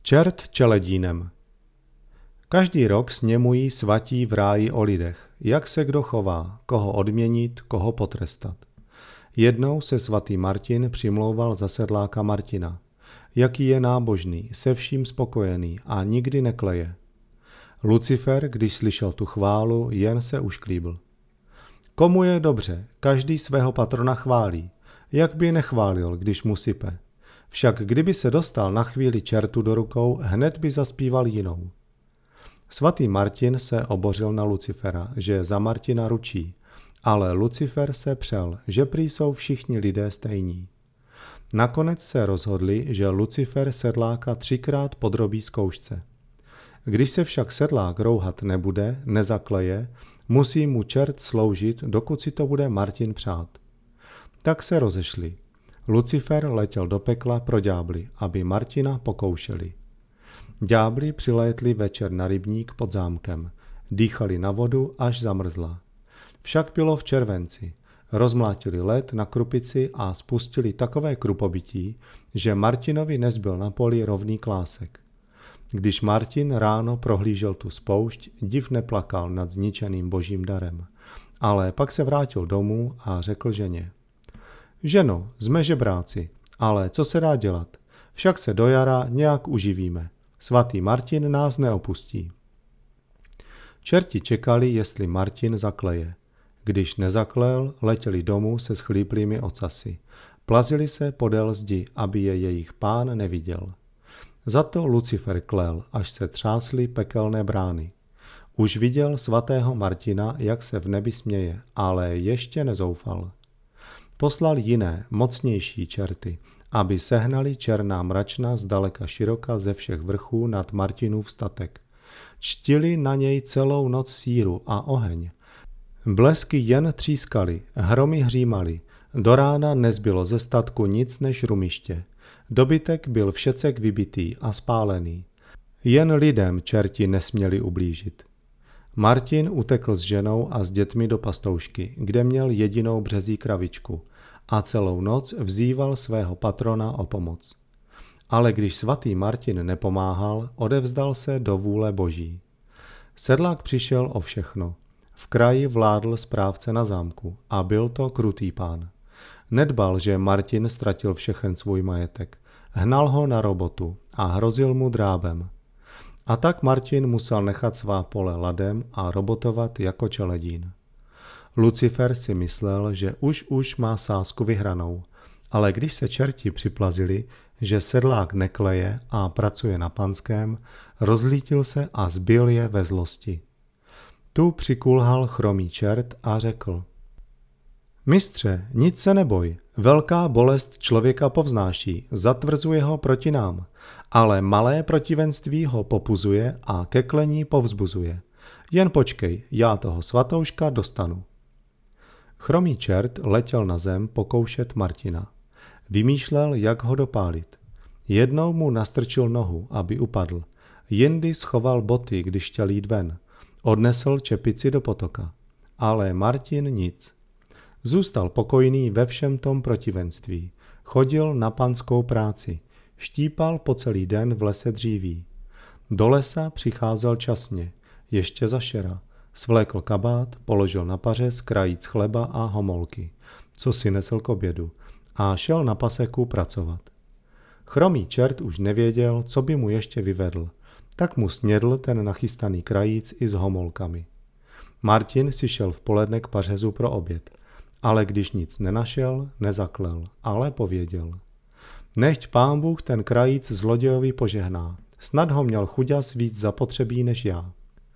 Čert čeledínem. Každý rok sněmují svatí v ráji o lidech, jak se kdo chová, koho odměnit, koho potrestat. Jednou se svatý Martin přimlouval za sedláka Martina. Jaký je nábožný, se vším spokojený a nikdy nekleje. Lucifer, když slyšel tu chválu, jen se ušklíbl. Komu je dobře, každý svého patrona chválí. Jak by nechválil, když mu sype? Však kdyby se dostal na chvíli čertu do rukou, hned by zaspíval jinou. Svatý Martin se obořil na Lucifera, že za Martina ručí, ale Lucifer se přel, že prý jsou všichni lidé stejní. Nakonec se rozhodli, že Lucifer sedláka 3krát podrobí zkoušce. Když se však sedlák rouhat nebude, nezakleje, musí mu čert sloužit, dokud si to bude Martin přát. Tak se rozešli. Lucifer letěl do pekla pro ďábly, aby Martina pokoušeli. Ďábli přilétli večer na rybník pod zámkem. Dýchali na vodu, až zamrzla. Však bylo v červenci. Rozmlátili led na krupici a spustili takové krupobytí, že Martinovi nezbyl na poli rovný klásek. Když Martin ráno prohlížel tu spoušť, div neplakal nad zničeným božím darem. Ale pak se vrátil domů a řekl ženě: Ženo, jsme žebráci, ale co se dá dělat? Však se do jara nějak uživíme. Svatý Martin nás neopustí. Čerti čekali, jestli Martin zakleje. Když nezaklel, letěli domů se schlíplými ocasy. Plazili se podél zdi, aby je jejich pán neviděl. Za to Lucifer klel, až se třásly pekelné brány. Už viděl svatého Martina, jak se v nebi směje, ale ještě nezoufal. Poslal jiné, mocnější čerty, aby sehnali černá mračna zdaleka široka ze všech vrchů nad Martinův statek. Čtili na něj celou noc síru a oheň. Blesky jen třískaly, hromy hřímaly, do rána nezbylo ze statku nic než rumiště. Dobytek byl všecek vybitý a spálený. Jen lidem čerti nesměli ublížit. Martin utekl s ženou a s dětmi do pastoušky, kde měl jedinou březí kravičku, a celou noc vzýval svého patrona o pomoc. Ale když svatý Martin nepomáhal, odevzdal se do vůle boží. Sedlák přišel o všechno. V kraji vládl správce na zámku a byl to krutý pán. Nedbal, že Martin ztratil všechen svůj majetek. Hnal ho na robotu a hrozil mu drábem. A tak Martin musel nechat svá pole ladem a robotovat jako čeledín. Lucifer si myslel, že už má sázku vyhranou, ale když se čerti připlazili, že sedlák nekleje a pracuje na panském, rozlítil se a zbil je ve zlosti. Tu přikulhal chromý čert a řekl: Mistře, nic se neboj, velká bolest člověka povznáší, zatvrzuje ho proti nám, ale malé protivenství ho popuzuje a ke klení povzbuzuje. Jen počkej, já toho svatouška dostanu. Chromý čert letěl na zem pokoušet Martina. Vymýšlel, jak ho dopálit. Jednou mu nastrčil nohu, aby upadl. Jindy schoval boty, když chtěl jít ven. Odnesl čepici do potoka. Ale Martin nic. Zůstal pokojný ve všem tom protivenství. Chodil na panskou práci. Štípal po celý den v lese dříví. Do lesa přicházel časně, ještě za šera. Svlékl kabát, položil na pařez krajíc chleba a homolky, co si nesl k obědu, a šel na paseku pracovat. Chromý čert už nevěděl, co by mu ještě vyvedl, tak mu snědl ten nachystaný krajíc i s homolkami. Martin si šel v poledne k pařezu pro oběd, ale když nic nenašel, nezaklel, ale pověděl: Nechť pán Bůh ten krajíc zlodějovi požehná, snad ho měl chuďas víc zapotřebí než já.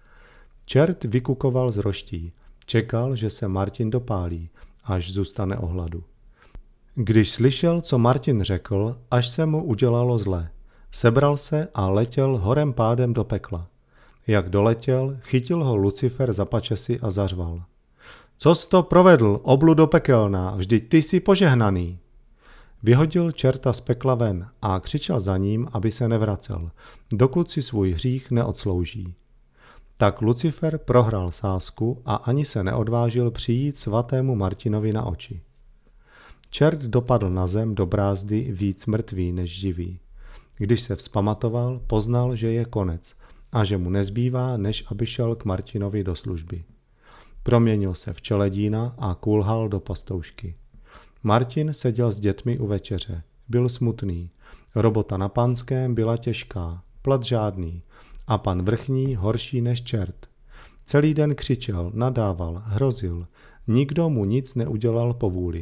Čert vykukoval z roští, čekal, že se Martin dopálí, až zůstane o hladu. Když slyšel, co Martin řekl, až se mu udělalo zle, sebral se a letěl horem pádem do pekla. Jak doletěl, chytil ho Lucifer za pačesy a zařval: Co jsi to provedl, obludo pekelná, vždyť ty jsi požehnaný. Vyhodil čerta z pekla ven a křičel za ním, aby se nevracel, dokud si svůj hřích neodslouží. Tak Lucifer prohrál sázku a ani se neodvážil přijít svatému Martinovi na oči. Čert dopadl na zem do brázdy víc mrtvý než živý. Když se vzpamatoval, poznal, že je konec a že mu nezbývá, než aby šel k Martinovi do služby. Proměnil se v čeledína a kulhal do pastoušky. Martin seděl s dětmi u večeře. Byl smutný. Robota na Panském byla těžká, plat žádný a pan Vrchní horší než čert. Celý den křičel, nadával, hrozil. Nikdo mu nic neudělal po vůli.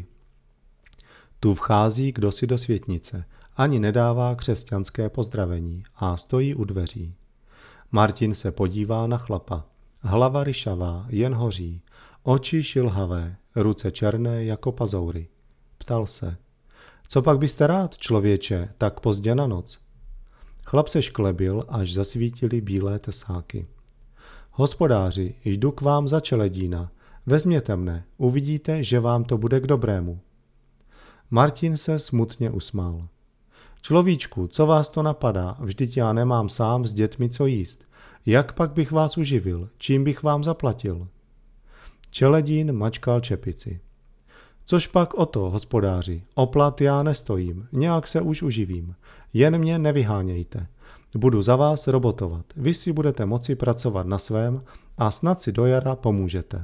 Tu vchází kdosi do světnice, ani nedává křesťanské pozdravení a stojí u dveří. Martin se podívá na chlapa. Hlava ryšavá, jen hoří, oči šilhavé, ruce černé jako pazoury. Ptal se, co pak byste rád, člověče, tak pozdě na noc? Chlap se šklebil, až zasvítily bílé tesáky. Hospodáři, jdu k vám za čeledína, vezměte mne, uvidíte, že vám to bude k dobrému. Martin se smutně usmál. Človíčku, co vás to napadá, vždyť já nemám sám s dětmi co jíst. Jak pak bych vás uživil, čím bych vám zaplatil? Čeledín mačkal čepici. Což pak o to, hospodáři, o plat já nestojím, nějak se už uživím, jen mě nevyhánějte. Budu za vás robotovat, vy si budete moci pracovat na svém a snad si do jara pomůžete.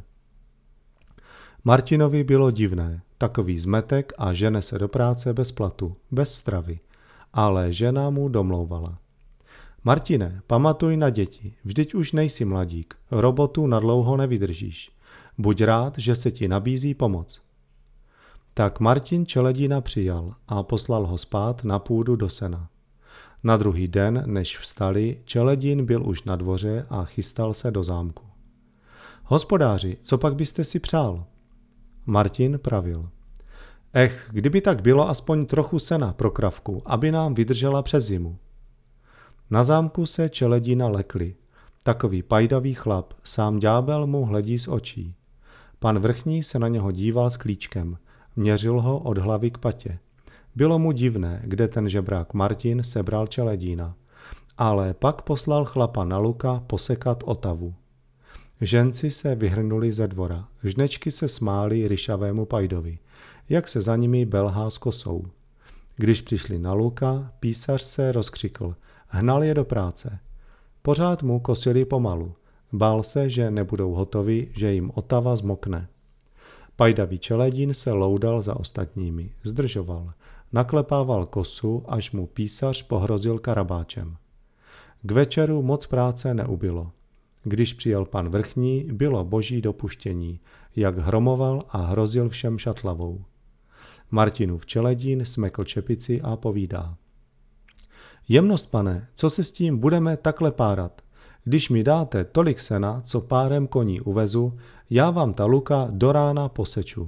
Martinovi bylo divné, takový zmetek a žene se do práce bez platu, bez stravy, ale žena mu domlouvala. Martine, pamatuj na děti, vždyť už nejsi mladík, robotu nadlouho nevydržíš. Buď rád, že se ti nabízí pomoc. Tak Martin čeledína přijal a poslal ho spát na půdu do sena. Na druhý den, než vstali, čeledín byl už na dvoře a chystal se do zámku. Hospodáři, co pak byste si přál? Martin pravil. Kdyby tak bylo aspoň trochu sena pro kravku, aby nám vydržela přes zimu. Na zámku se čeledína lekli. Takový pajdavý chlap, sám ďábel mu hledí z očí. Pan Vrchní se na něho díval s klíčkem, měřil ho od hlavy k patě. Bylo mu divné, kde ten žebrák Martin sebral čeledína, ale pak poslal chlapa na luka posekat otavu. Ženci se vyhrnuli ze dvora, žnečky se smály ryšavému pajdovi, jak se za nimi belhá s kosou. Když přišli na luka, písař se rozkřikl, hnal je do práce. Pořád mu kosili pomalu, bál se, že nebudou hotovi, že jim otava zmokne. Pajdavý čeledín se loudal za ostatními, zdržoval, naklepával kosu, až mu písař pohrozil karabáčem. K večeru moc práce neubylo. Když přijel pan Vrchní, bylo boží dopuštění, jak hromoval a hrozil všem šatlavou. Martinův čeledín smekl čepici a povídá. Jemnost, pane, co se s tím budeme takhle párat? Když mi dáte tolik sena, co párem koní uvezu, já vám ta luka do rána poseču.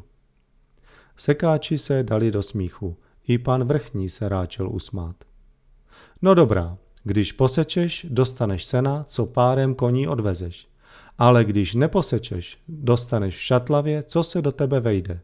Sekáči se dali do smíchu, i pan Vrchní se ráčel usmát. No dobrá, když posečeš, dostaneš sena, co párem koní odvezeš, ale když neposečeš, dostaneš v šatlavě, co se do tebe vejde.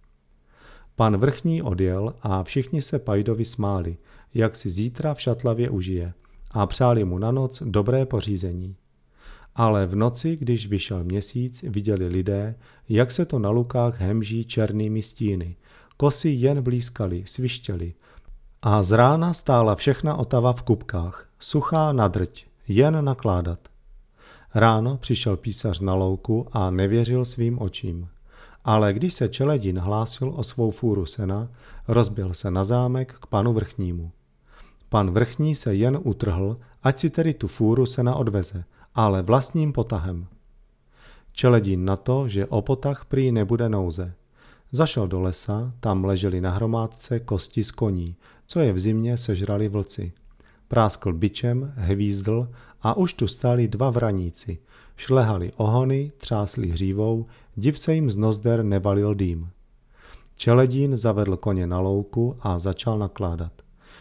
Pan Vrchní odjel a všichni se pajdovi smáli, jak si zítra v šatlavě užije, a přáli mu na noc dobré pořízení. Ale v noci, když vyšel měsíc, viděli lidé, jak se to na lukách hemží černými stíny, kosy jen blízkaly, svištěly, a z rána stála všechna otava v kupkách, suchá na drť, jen nakládat. Ráno přišel písař na louku a nevěřil svým očím. Ale když se čeledín hlásil o svou fůru sena, rozběhl se na zámek k panu Vrchnímu. Pan Vrchní se jen utrhl, ať si tedy tu fůru sena odveze, ale vlastním potahem. Čeledín na to, že o potah prý nebude nouze. Zašel do lesa, tam ležely na hromádce kosti z koní, co je v zimě sežrali vlci. Práskl bičem, hvízdl a už tu stáli dva vraníci. Šlehali ohony, třásli hřívou, div se jim z nozder nevalil dým. Čeledín zavedl koně na louku a začal nakládat.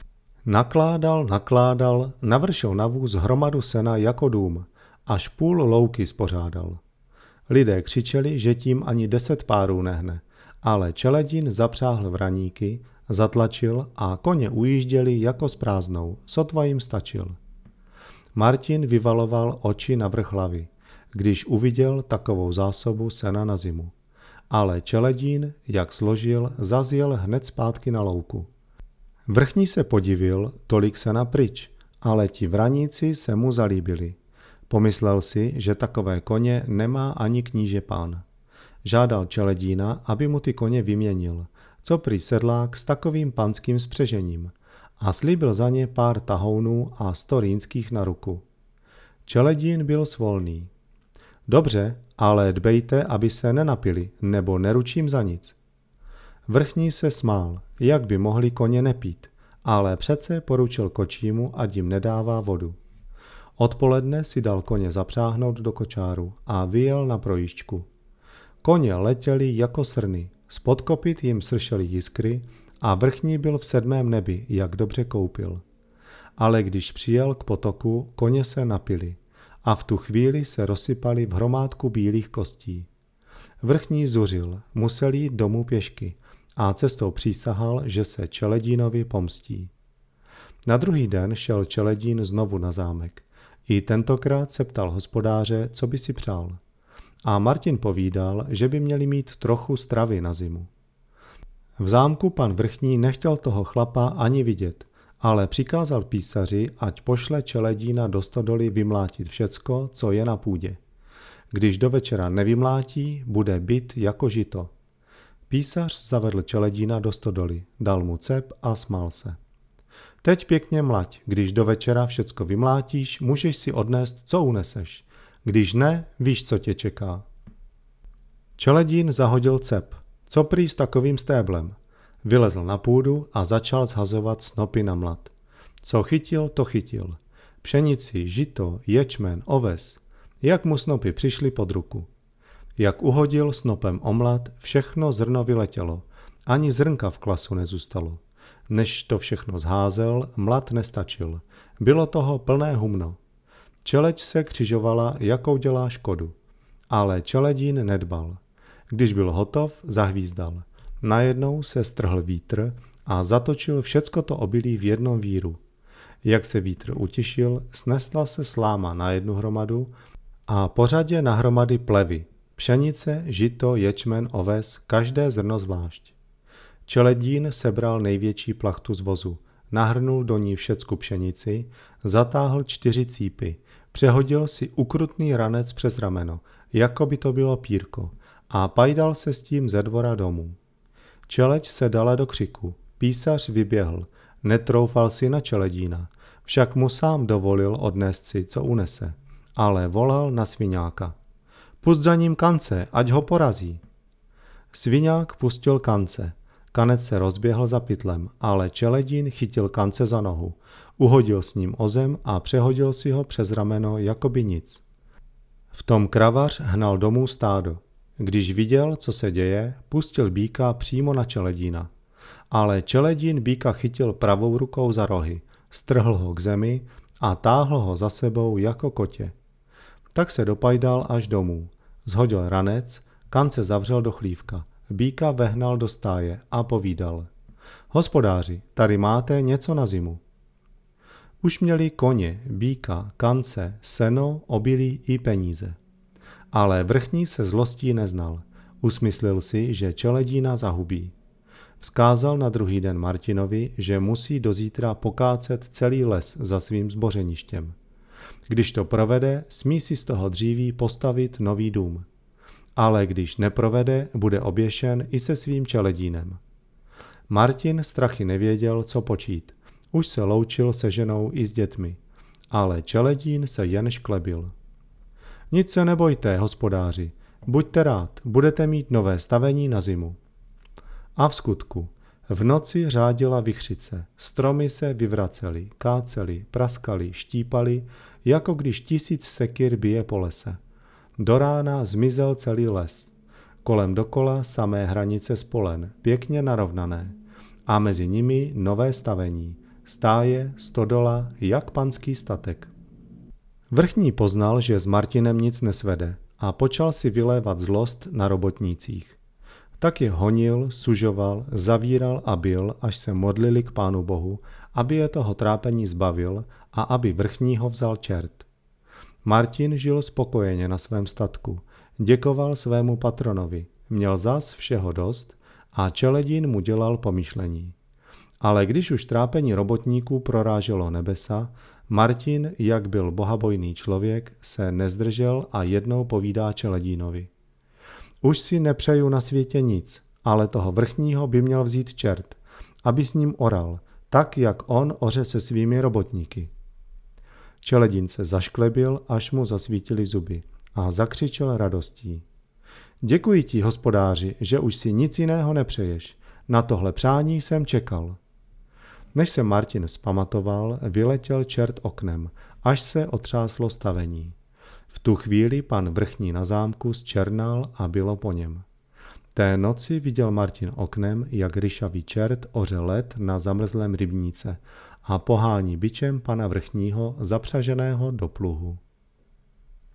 Nakládal, navršil na vůz hromadu sena jako dům, až půl louky spořádal. Lidé křičeli, že tím ani 10 párů nehne, ale Čeledín zapřáhl vraníky, zatlačil a koně ujížděli jako s prázdnou, sotva jim stačil. Martin vyvaloval oči na vrch hlavy, když uviděl takovou zásobu sena na zimu. Ale Čeledín, jak složil, zazjel hned zpátky na louku. Vrchní se podivil, tolik se napryč, ale ti vraníci se mu zalíbili. Pomyslel si, že takové koně nemá ani kníže pán. Žádal Čeledína, aby mu ty koně vyměnil, co prý sedlák s takovým panským spřežením, a slíbil za ně pár tahounů a 100 rýnských na ruku. Čeledín byl svolný. Dobře, ale dbejte, aby se nenapili, nebo neručím za nic. Vrchní se smál, jak by mohli koně nepít, ale přece poručil kočímu, ať jim nedává vodu. Odpoledne si dal koně zapřáhnout do kočáru a vyjel na projížďku. Koně letěli jako srny, spod kopyt jim sršely jiskry a vrchní byl v 7. nebi, jak dobře koupil. Ale když přijel k potoku, koně se napili a v tu chvíli se rozsypali v hromádku bílých kostí. Vrchní zuřil, musel jít domů pěšky a cestou přísahal, že se Čeledínovi pomstí. Na druhý den šel Čeledín znovu na zámek. I tentokrát se ptal hospodáře, co by si přál. A Martin povídal, že by měli mít trochu stravy na zimu. V zámku pan Vrchní nechtěl toho chlapa ani vidět, ale přikázal písaři, ať pošle Čeledína do stodoly vymlátit všecko, co je na půdě. Když do večera nevymlátí, bude bit jako žito. Písař zavedl Čeledína do stodoly, dal mu cep a smál se. Teď pěkně mlať, když do večera všecko vymlátíš, můžeš si odnést, co uneseš. Když ne, víš, co tě čeká. Čeledín zahodil cep, co prý s takovým stéblem. Vylezl na půdu a začal zhazovat snopy na mlad. Co chytil, to chytil. Pšenici, žito, ječmen, oves. Jak mu snopy přišly pod ruku. Jak uhodil snopem o mlad, všechno zrno vyletělo. Ani zrnka v klasu nezůstalo. Než to všechno zházel, mlad nestačil. Bylo toho plné humno. Čeleď se křižovala, jakou dělá škodu. Ale Čeledín nedbal. Když byl hotov, zahvízdal. Najednou se strhl vítr a zatočil všecko to obilí v jednom víru. Jak se vítr utišil, snesla se sláma na jednu hromadu a pořadě na hromady plevy. Pšenice, žito, ječmen, oves, každé zrno zvlášť. Čeledín sebral největší plachtu z vozu, nahrnul do ní všecku pšenici, zatáhl 4 cípy, přehodil si ukrutný ranec přes rameno, jako by to bylo pírko, a pajdal se s tím ze dvora domů. Čeleď se dala do křiku, písař vyběhl, netroufal si na Čeledína, však mu sám dovolil odnést si, co unese, ale volal na sviňáka. Pusť za ním kance, ať ho porazí. Sviňák pustil kance. Kanec se rozběhl za pytlem, ale Čeledín chytil kance za nohu, uhodil s ním o zem a přehodil si ho přes rameno jako by nic. V tom kravař hnal domů stádo. Když viděl, co se děje, pustil býka přímo na Čeledína. Ale Čeledín býka chytil pravou rukou za rohy, strhl ho k zemi a táhl ho za sebou jako kotě. Tak se dopajdal až domů. Zhodil ranec, kance zavřel do chlívka. Býka vehnal do stáje a povídal. Hospodáři, tady máte něco na zimu. Už měli koně, býka, kance, seno, obilí i peníze. Ale vrchní se zlostí neznal. Usmyslil si, že Čeledína zahubí. Vzkázal na druhý den Martinovi, že musí do zítra pokácet celý les za svým zbořeništěm. Když to provede, smí si z toho dříví postavit nový dům. Ale když neprovede, bude oběšen i se svým Čeledínem. Martin strachy nevěděl, co počít. Už se loučil se ženou i s dětmi. Ale Čeledín se jen šklebil. Nic se nebojte, hospodáři. Buďte rád, budete mít nové stavení na zimu. A v skutku. V noci řádila vichřice. Stromy se vyvracely, kácely, praskaly, štípaly, jako když 1000 sekir bije po lese. Do rána zmizel celý les. Kolem dokola samé hranice z polen, pěkně narovnané. A mezi nimi nové stavení. Stáje, stodola, jak panský statek. Vrchní poznal, že s Martinem nic nesvede a počal si vylévat zlost na robotnících. Tak je honil, sužoval, zavíral a bil, až se modlili k Pánu Bohu, aby je toho trápení zbavil a aby vrchního vzal čert. Martin žil spokojeně na svém statku, děkoval svému patronovi, měl zas všeho dost a Čeledín mu dělal pomyšlení. Ale když už trápení robotníků proráželo nebesa, Martin, jak byl bohabojný člověk, se nezdržel a jednou povídá Čeledínovi. Už si nepřeju na světě nic, ale toho vrchního by měl vzít čert, aby s ním oral, tak jak on oře se svými robotníky. Čeledín se zašklebil, až mu zasvítily zuby a zakřičel radostí. Děkuji ti, hospodáři, že už si nic jiného nepřeješ. Na tohle přání jsem čekal. Než se Martin vzpamatoval, vyletěl čert oknem, až se otřáslo stavení. V tu chvíli pan vrchní na zámku zčernal a bylo po něm. Té noci viděl Martin oknem, jak ryšavý čert oře led na zamrzlém rybníce a pohání bičem pana vrchního zapřaženého do pluhu.